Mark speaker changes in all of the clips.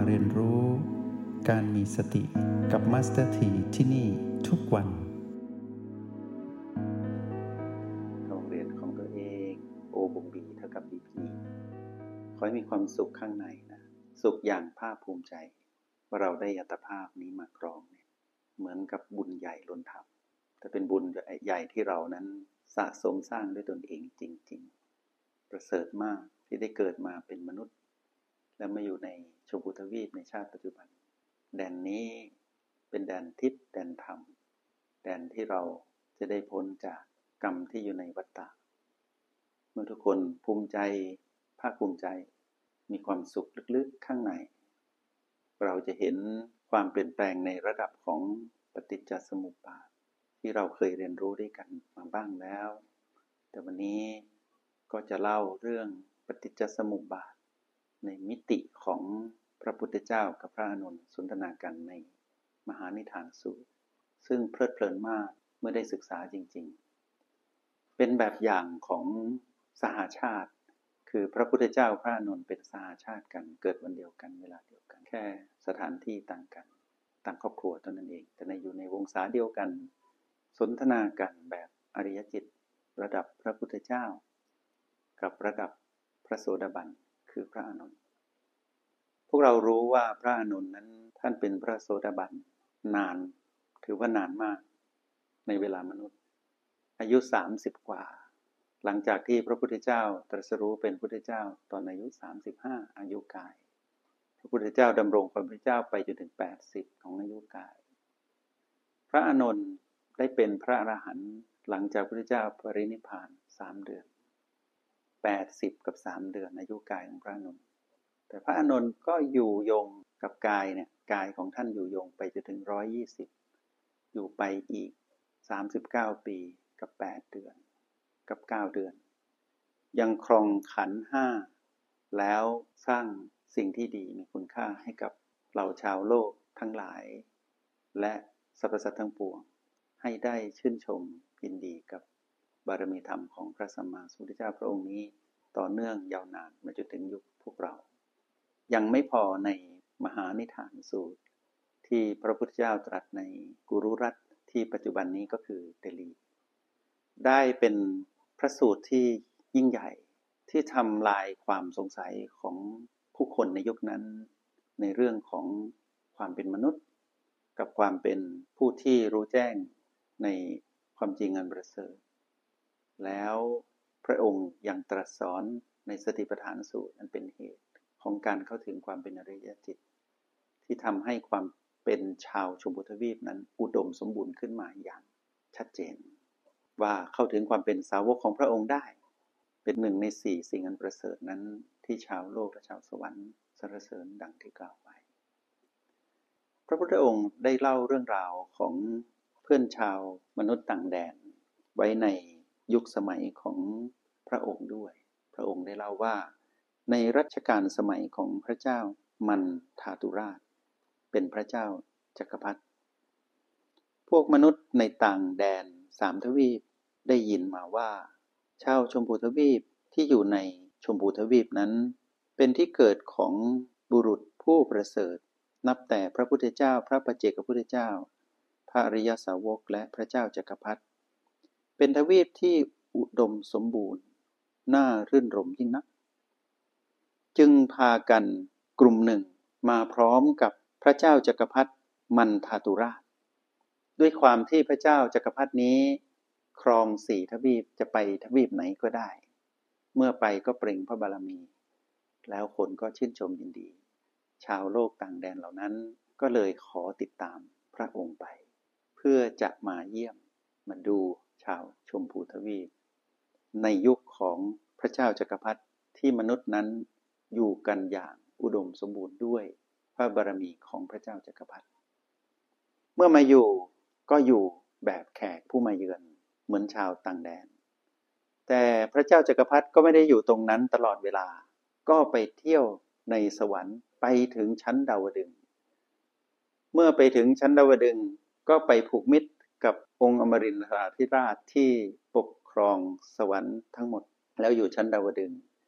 Speaker 1: เรียนรู้การมีสติกับมาสเตอร์ทีที่นี่ทุกวันโรงเรียนของตัวเอง O บวก B เท่ากับ BP ขอให้มีความสุขข้างในนะสุขอย่างภาคภูมิใจว่าเราได้อัตภาพนี้มาครองเนี่ยเหมือนกับบุญใหญ่ล้นทับแต่เป็นบุญใหญ่ที่เรานั้นสะสมสร้างด้วยตนเองจริงๆประเสริฐมากที่ได้เกิดมาเป็นมนุษย์และมาอยู่ในชมพูทวีปในชาติปัจจุบันแดนนี้เป็นแดนทิพย์แดนธรรมแดนที่เราจะได้พ้นจากกรรมที่อยู่ในวัฏฏะเมื่อทุกคนภูมิใจภาคภูมิใจมีความสุขลึกๆข้างในเราจะเห็นความเปลี่ยนแปลงในระดับของปฏิจจสมุปบาทที่เราเคยเรียนรู้ด้วยกันมาบ้างแล้วแต่วันนี้ก็จะเล่าเรื่องปฏิจจสมุปบาทในมิติของพระพุทธเจ้ากับพระอานนท์สนทนากันในมหานิทานสูตรซึ่งเพลิดเพลินมากเมื่อได้ศึกษาจริงๆเป็นแบบอย่างของสหชาติคือพระพุทธเจ้าพระอานนท์เป็นสหชาติกันเกิดวันเดียวกันเวลาเดียวกันแค่สถานที่ต่างกันต่างครอบครัวเท่านั้นเองแต่อยู่ในวงศาเดียวกันสนทนากันแบบอริยจิตระดับพระพุทธเจ้ากับระดับพระโสดาบันคือพระอานนท์พวกเรารู้ว่าพระอานนท์นั้นท่านเป็นพระโสดาบันนานถือว่านานมากในเวลามนุษย์อายุ30กว่าหลังจากที่พระพุทธเจ้าตรัสรู้เป็นพุทธเจ้าตอนอายุ35อายุกายพระพุทธเจ้าดำรงความเป็นพระเจ้าไปจนถึง80ของอายุกายพระอานนท์ได้เป็นพระอรหันต์หลังจากพระพุทธเจ้าปรินิพพาน3เดือน80กับ3เดือนอายุกายของพระอานนท์แต่พระอานนท์ก็อยู่ยงกับกายเนี่ยกายของท่านอยู่ยงไปจนถึง120อยู่ไปอีก39ปีกับ8เดือนกับ9เดือนยังครองขันธ์5แล้วสร้างสิ่งที่ดีมีคุณค่าให้กับเหล่าชาวโลกทั้งหลายและสรรพสัตว์ทั้งปวงให้ได้ชื่นชมยินดีกับบารมีธรรมของพระสัมมาสัมพุทธเจ้าพระองค์นี้ต่อเนื่องยาวนานมาจนถึงยุคพวกเรายังไม่พอในมหานิทานสูตรที่พระพุทธเจ้าตรัสในกุรุรัตน์ที่ปัจจุบันนี้ก็คือเดลีได้เป็นพระสูตรที่ยิ่งใหญ่ที่ทำลายความสงสัยของผู้คนในยุคนั้นในเรื่องของความเป็นมนุษย์กับความเป็นผู้ที่รู้แจ้งในความจริงอันประเสริฐแล้วพระองค์ยังตรัสสอนในสติปัฏฐานสูตรอันเป็นเหตุของการเข้าถึงความเป็นอริยจิตที่ทำให้ความเป็นชาวชมพูทวีปนั้นอุดมสมบูรณ์ขึ้นมาอย่างชัดเจนว่าเข้าถึงความเป็นสาวกของพระองค์ได้เป็น1ใน4สิ่งอันประเสริฐนั้นที่ชาวโลกและชาวสวรรค์สรรเสริญดังที่กล่าวไปพระพุทธองค์ได้เล่าเรื่องราวของเพื่อนชาวมนุษย์ต่างแดนไว้ในยุคสมัยของพระองค์ด้วยพระองค์ได้เล่าว่าในรัชกาลสมัยของพระเจ้ามันทาตุราชเป็นพระเจ้าจักรพรรดิพวกมนุษย์ในต่างแดน3ทวีปได้ยินมาว่าชาวชมพูทวีปที่อยู่ในชมพูทวีปนั้นเป็นที่เกิดของบุรุษผู้ประเสริฐนับแต่พระพุทธเจ้าพระปัจเจกพุทธเจ้าพระอริยสาวกและพระเจ้าจักรพรรดิเป็นทวีปที่อุดมสมบูรณ์น่ารื่นรมยิ่งนักจึงพากันกลุ่มหนึ่งมาพร้อมกับพระเจ้าจักรพรรดิมันทาตุราชด้วยความที่พระเจ้าจักรพรรดินี้ครอง4ทวีปจะไปทวีปไหนก็ได้เมื่อไปก็เปล่งพระบารมีแล้วคนก็ชื่นชมยินดีชาวโลกต่างแดนเหล่านั้นก็เลยขอติดตามพระองค์ไปเพื่อจะมาเยี่ยมมาดูชาวชมพูทวีปในยุคของพระเจ้าจักรพรรดิที่มนุษย์นั้นอยู่กันอย่างอุดมสมบูรณ์ด้วยพระบารมีของพระเจ้าจักรพรรดิเมื่อมาอยู่ก็อยู่แบบแขกผู้มาเยือนเหมือนชาวต่างแดนแต่พระเจ้าจักรพรรดิก็ไม่ได้อยู่ตรงนั้นตลอดเวลาก็ไปเที่ยวในสวรรค์ไปถึงชั้นดาวดึงส์เมื่อไปถึงชั้นดาวดึงส์ก็ไปผูกมิตรกับองค์อมรินทราธิราชที่ปกครองสวรรค์ทั้งหมดแล้วอยู่ชั้นดาวดึงส์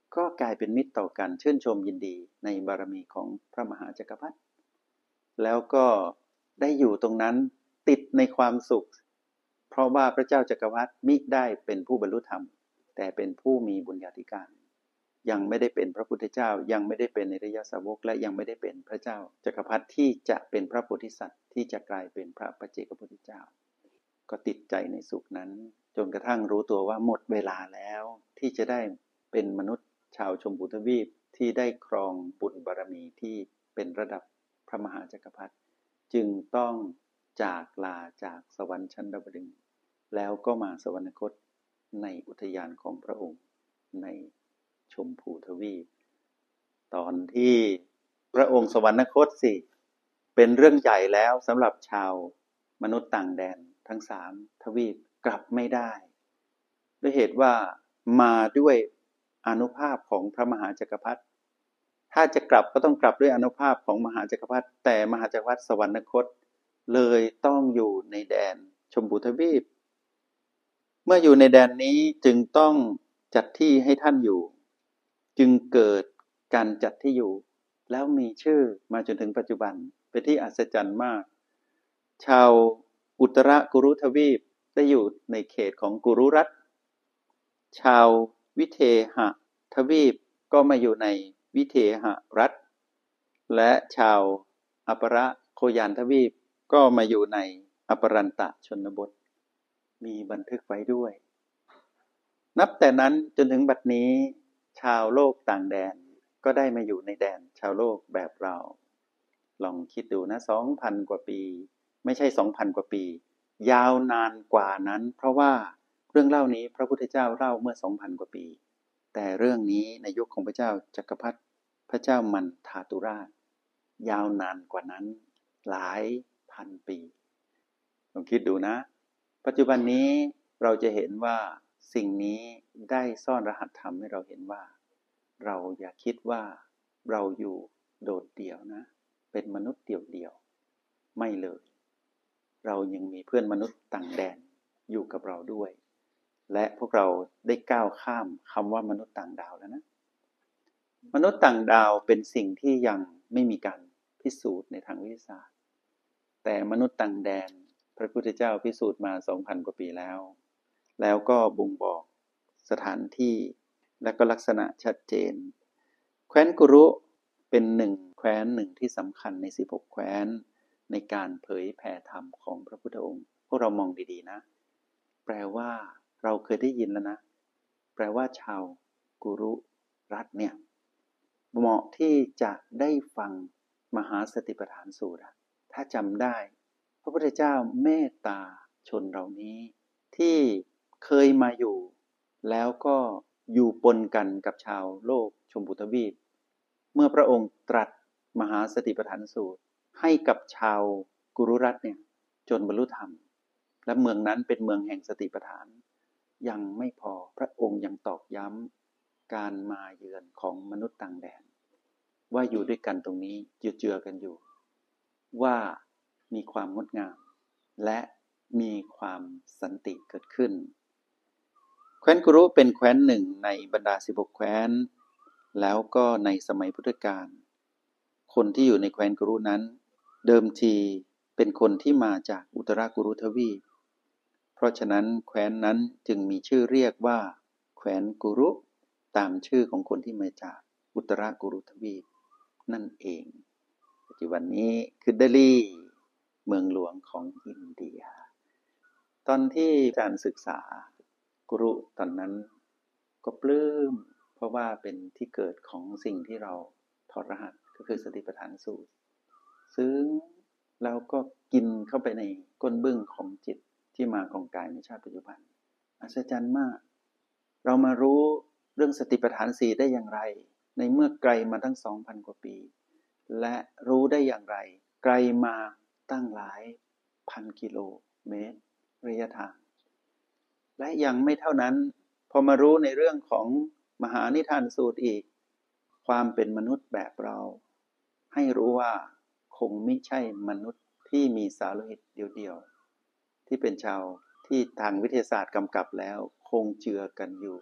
Speaker 1: ก็กลายเป็นมิตรต่อกันชื่นชมยินดีในบารมีของพระมหาจักรพรรดิแล้วก็ได้อยู่ตรงนั้นติดในความสุขเพราะว่าพระเจ้าจักรพรรดิมิได้เป็นผู้บรรลุธรรมแต่เป็นผู้มีบุญญาธิการยังไม่ได้เป็นพระพุทธเจ้ายังไม่ได้เป็นอริยสาวกและยังไม่ได้เป็นพระเจ้าจักรพรรดิที่จะเป็นพระโพธิสัตว์ที่จะกลายเป็นพระปัจเจกพุทธเจ้าก็ติดใจในสุขนั้นจนกระทั่งรู้ตัวว่าหมดเวลาแล้วที่จะได้เป็นมนุษย์ชาวชมพูทวีปที่ได้ครองบุญบารมีที่เป็นระดับพระมหาจักรพรรดิจึงต้องจากลาจากสวรรค์ชั้นดาวดึงส์แล้วก็มาสวรรคตในอุทยานของพระองค์ในชมพูทวีปตอนที่พระองค์สวรรคตสิเป็นเรื่องใหญ่แล้วสำหรับชาวมนุษย์ต่างแดนทั้ง3ทวีปกลับไม่ได้ด้วยเหตุว่ามาด้วยอานุภาพของพระมหาจักรพรรดิถ้าจะกลับก็ต้องกลับด้วยอานุภาพของมหาจักรพรรดิแต่มหาจักรพรรดิสวรรคตเลยต้องอยู่ในแดนชมพูทวีปเมื่ออยู่ในแดนนี้จึงต้องจัดที่ให้ท่านอยู่จึงเกิดการจัดที่อยู่แล้วมีชื่อมาจนถึงปัจจุบันเป็นที่อัศจรรย์มากชาวอุตรกุรุทวีปได้อยู่ในเขตของกุรุรัฐชาววิเทหทวีปก็มาอยู่ในวิเทหรัฐและชาวอัปรโคยานทวีปก็มาอยู่ในอปรันตชนบทมีบันทึกไว้ด้วยนับแต่นั้นจนถึงบัดนี้ชาวโลกต่างแดนก็ได้มาอยู่ในแดนชาวโลกแบบเราลองคิดดูนะ 2,000 กว่าปีไม่ใช่ 2,000 กว่าปียาวนานกว่านั้นเพราะว่าเรื่องเล่านี้พระพุทธเจ้าเล่าเมื่อ 2,000 กว่าปีแต่เรื่องนี้ในยุคของพระเจ้าจักรพรรดิพระเจ้ามันทาตุราชยาวนานกว่านั้นหลายพันปีลองคิดดูนะปัจจุบันนี้เราจะเห็นว่าสิ่งนี้ได้ซ่อนรหัสธรรมให้เราเห็นว่าเราอย่าคิดว่าเราอยู่โดดเดี่ยวนะเป็นมนุษย์เดี่ยวๆไม่เลยเรายังมีเพื่อนมนุษย์ต่างแดนอยู่กับเราด้วยและพวกเราได้ก้าวข้ามคำว่ามนุษย์ต่างดาวแล้วนะมนุษย์ต่างดาวเป็นสิ่งที่ยังไม่มีการพิสูจน์ในทางวิทยาศาสตร์แต่มนุษย์ต่างแดนพระพุทธเจ้าพิสูจน์มา 2,000 กว่าปีแล้วก็บ่งบอกสถานที่และก็ลักษณะชัดเจนแคว้นกุรุเป็นแคว้นหนึ่งที่สำคัญใน16แคว้นในการเผยแผ่ธรรมของพระพุทธองค์พวกเรามองดีๆนะแปลว่าเราเคยได้ยินแล้วนะแปลว่าชาวกุรุรัฐเนี่ยเหมาะที่จะได้ฟังมหาสติปัฏฐานสูตรถ้าจำได้พระพุทธเจ้าเมตตาชนเหล่านี้ที่เคยมาอยู่แล้วก็อยู่ปนกันกับชาวโลกชมพูทวีปเมื่อพระองค์ตรัสมหาสติปัฏฐานสูตรให้กับชาวกุรุรัฐเนี่ยจนบรรลุธรรมและเมืองนั้นเป็นเมืองแห่งสติปัฏฐานยังไม่พอพระองค์ยังตอกย้ำการมาเยือนของมนุษย์ต่างแดนว่าอยู่ด้วยกันตรงนี้เจือกันอยู่ว่ามีความงดงามและมีความสันติเกิดขึ้นแคว้นกุรุเป็นแคว้นหนึ่งในบรรดา16แคว้นแล้วก็ในสมัยพุทธกาลคนที่อยู่ในแคว้นกุรุนั้นเดิมทีเป็นคนที่มาจากอุตรกุรุทวีปเพราะฉะนั้นแคว้นนั้นจึงมีชื่อเรียกว่าแคว้นกุรุตามชื่อของคนที่มาจากอุตรกุรุทวีปนั่นเองปัจจุบันนี้คือเดลีเมืองหลวงของอินเดียตอนที่อาจารย์ศึกษากุรุตอนนั้นก็ปลื้มเพราะว่าเป็นที่เกิดของสิ่งที่เราถอดรหัสก็คือสติปัฏฐานสูตรซึ่งเราก็กินเข้าไปในก้นบึ้งของจิตที่มาของกายในชาติปัจจุบันอัศจรรย์มากเรามารู้เรื่องสติปัฏฐาน4ได้อย่างไรในเมื่อไกลมาตั้ง 2,000 กว่าปีและรู้ได้อย่างไรไกลมาตั้งหลายพันกิโลเมตรระยะทางและยังไม่เท่านั้นพอมารู้ในเรื่องของมหานิทานสูตรอีกความเป็นมนุษย์แบบเราให้รู้ว่าคงไม่ใช่มนุษย์ที่มีสาโลหิตเดียวๆที่เป็นชาวที่ทางวิทยาศาสตร์กำกับแล้วคงเจือกันอยู่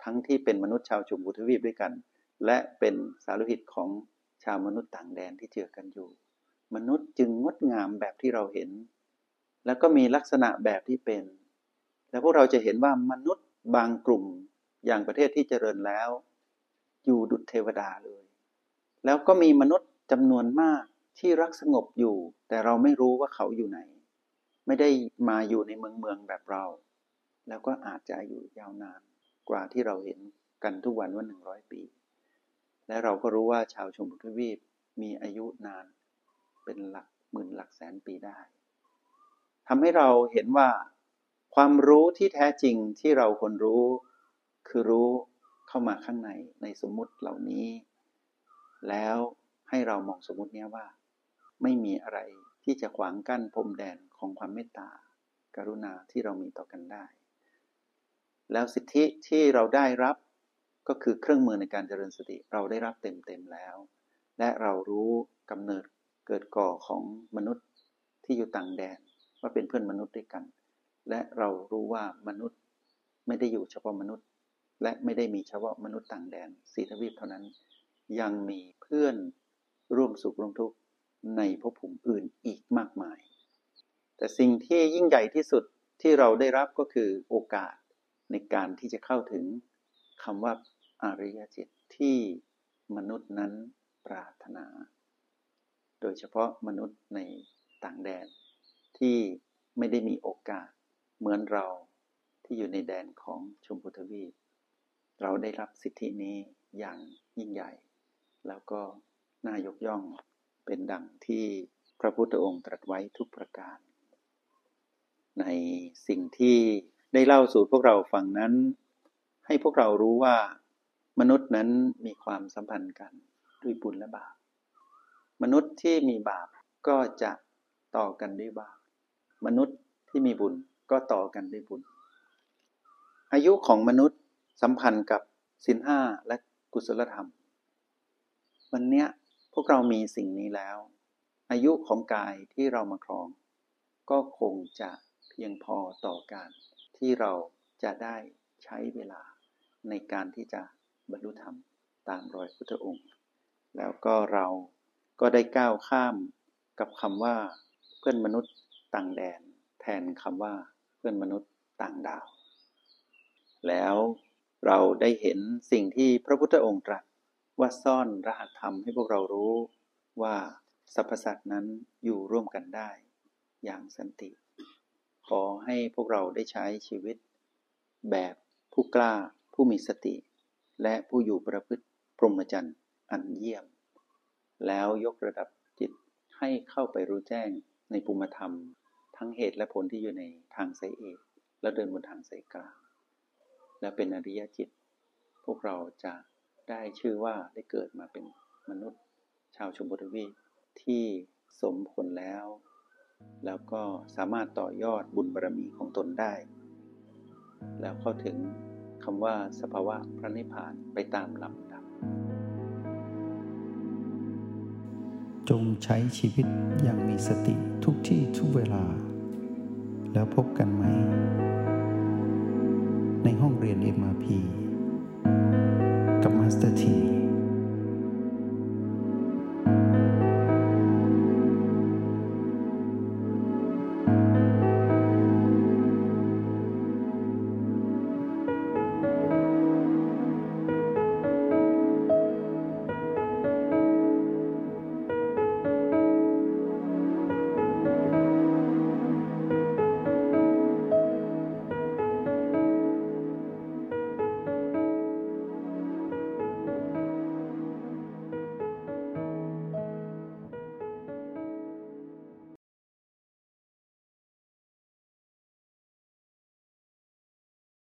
Speaker 1: ทั้งที่เป็นมนุษย์ชาวชมพูทวีปด้วยกันและเป็นสารุหิตของชาวมนุษย์ต่างแดนที่เจอกันอยู่มนุษย์จึงงดงามแบบที่เราเห็นแล้วก็มีลักษณะแบบที่เป็นแล้วพวกเราจะเห็นว่ามนุษย์บางกลุ่มอย่างประเทศที่เจริญแล้วอยู่ดุจเทวดาเลยแล้วก็มีมนุษย์จำนวนมากที่รักสงบอยู่แต่เราไม่รู้ว่าเขาอยู่ไหนไม่ได้มาอยู่ในเมืองแบบเราแล้วก็อาจจะอยู่ยาวนานกว่าที่เราเห็นกันทุกวันว่า100 ปีและเราก็รู้ว่าชาวชมพูทวีปมีอายุนานเป็นหลักหมื่นหลักแสนปีได้ทำให้เราเห็นว่าความรู้ที่แท้จริงที่เราควรรู้คือรู้เข้ามาข้างในสมมุติเหล่านี้แล้วให้เรามองสมมุตินี้ว่าไม่มีอะไรที่จะขวางกั้นพรมแดนของความเมตตากรุณาที่เรามีต่อกันได้แล้วสิทธิที่เราได้รับก็คือเครื่องมือในการเจริญสติเราได้รับเต็มแล้วและเรารู้กำเนิดเกิดก่อของมนุษย์ที่อยู่ต่างแดนว่าเป็นเพื่อนมนุษย์ด้วยกันและเรารู้ว่ามนุษย์ไม่ได้อยู่เฉพาะมนุษย์และไม่ได้มีเฉพาะมนุษย์ต่างแดน4 ทวีปเท่านั้นยังมีเพื่อนร่วมสุขร่วมทุกข์ในภพภูมิอื่นอีกมากมายแต่สิ่งที่ยิ่งใหญ่ที่สุดที่เราได้รับก็คือโอกาสในการที่จะเข้าถึงคำว่าอริยจิตที่มนุษย์นั้นปรารถนาโดยเฉพาะมนุษย์ในต่างแดนที่ไม่ได้มีโอกาสเหมือนเราที่อยู่ในแดนของชมพูทวีปเราได้รับสิทธินี้อย่างยิ่งใหญ่แล้วก็น่ายกย่องเป็นดังที่พระพุทธองค์ตรัสไว้ทุกประการในสิ่งที่ได้เล่าสู่พวกเราฟังนั้นให้พวกเรารู้ว่ามนุษย์นั้นมีความสัมพันธ์กันด้วยบุญและบาปมนุษย์ที่มีบาปก็จะต่อกันด้วยบาปมนุษย์ที่มีบุญก็ต่อกันด้วยบุญอายุของมนุษย์สัมพันธ์กับศีล 5และกุศลธรรมวันนี้พวกเรามีสิ่งนี้แล้วอายุของกายที่เรามาครองก็คงจะเพียงพอต่อการที่เราจะได้ใช้เวลาในการที่จะบรรลุธรรมตามรอยพุทธองค์แล้วก็เราก็ได้ก้าวข้ามกับคำว่าเพื่อนมนุษย์ต่างแดนแทนคำว่าเพื่อนมนุษย์ต่างดาวแล้วเราได้เห็นสิ่งที่พระพุทธองค์ตรัสว่าซ่อนรหัสธรรมให้พวกเรารู้ว่าสรรพสัตว์นั้นอยู่ร่วมกันได้อย่างสันติขอให้พวกเราได้ใช้ชีวิตแบบผู้กล้าผู้มีสติและผู้อยู่ประพฤติพรหมจรรย์อันเยี่ยมแล้วยกระดับจิตให้เข้าไปรู้แจ้งในภูมิธรรมทั้งเหตุและผลที่อยู่ในทางสายเอกและเดินบนทางสายกลางและเป็นอริยจิตพวกเราจะได้ชื่อว่าได้เกิดมาเป็นมนุษย์ชาวชมพูทวีปที่สมผลแล้วก็สามารถต่อยอดบุญบารมีของตนได้แล้วเข้าถึงคำว่าสภาวะพระนิพพานไปตามลำดับ
Speaker 2: จงใช้ชีวิตอย่างมีสติทุกที่ทุกเวลาแล้วพบกันไหมในห้องเรียน MRP กับมาสเตอร์ที